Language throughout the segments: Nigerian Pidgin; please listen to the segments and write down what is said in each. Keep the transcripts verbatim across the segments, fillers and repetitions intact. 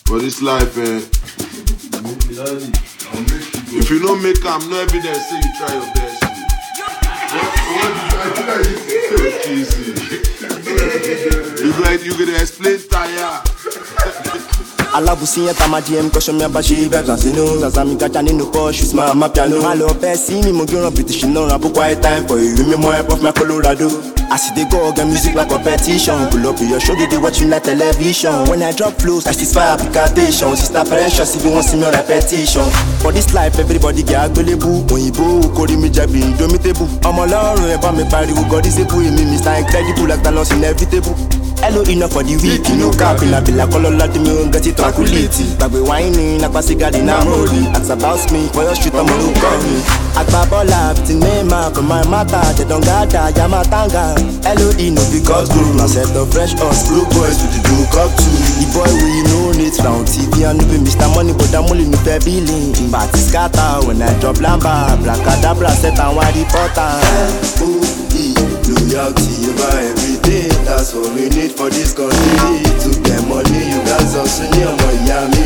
For this life, eh? If you don't make am, no evidence say you try your best. What easy. You like you gonna explain tire. Alabusi enta ma D M caution me abashi be casino. Zazami gacha ni no push use my my piano. Malo person ni mo gonna British no rap quiet time for you. Me more of my Colorado. I see they go get music like competition. Pull up your show, they watching like television. When I drop flows, I just fire application. Sister precious, if you want see me repetition. For this life, everybody get available. When you go, call me Jabby, indomitable. I'm alone, about me party, who got this able. Me, Mister Incredible, like the loss inevitable. Hello, enough for the week, you know, cap in a bill, like all of that, me won't get it tranquility. But we whining, like a cigar in a molly. Ask about me, for your street, I'm gonna call me. Akbabola, it's name up for my matter, they don't got that, Yamatanga. Hello, no because guru, now set the fresh us, blue boys with the blue cup too. The boy we know needs round T V and we Mister Money, but I'm only no fair billing. But it's scatter when I drop lamba, black cadabra, set and white reporter. Loyalty over everything, that's what we need for this country. To get money, you guys also near Miami.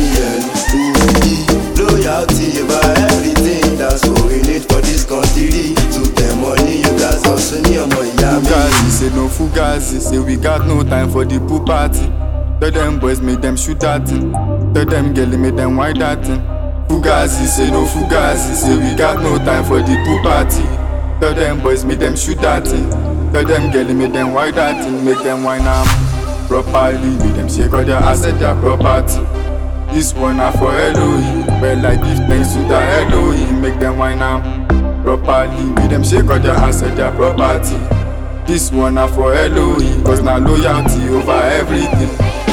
Loyalty over everything, that's what we need for this country. To get money, you guys also near Miami. Fugazi say no Fugazi, say we got no time for the pool party. Tell them boys make them shoot at it. Tell them girl make them white at it. Fugazi say no Fugazi, say we got no time for the pool party. Tell them boys make them shoot at it. Tell them girl make them white at it. Make them wine up properly. Make them shake all their assets, their property. This one are for Elohim. But I give thanks to the Elohim. Make them wine up properly. Make them shake all their assets, their property. This one are for Elohim. Cause now loyalty over everything.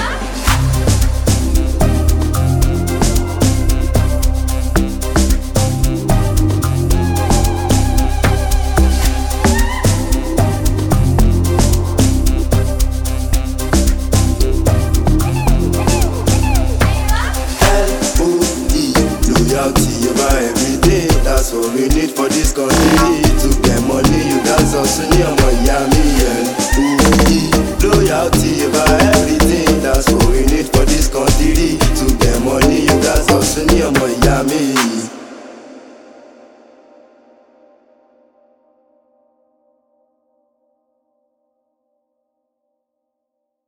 Loyalty over everything, that's what we need for this country. To get money, you guys also near Miami. Loyalty over everything.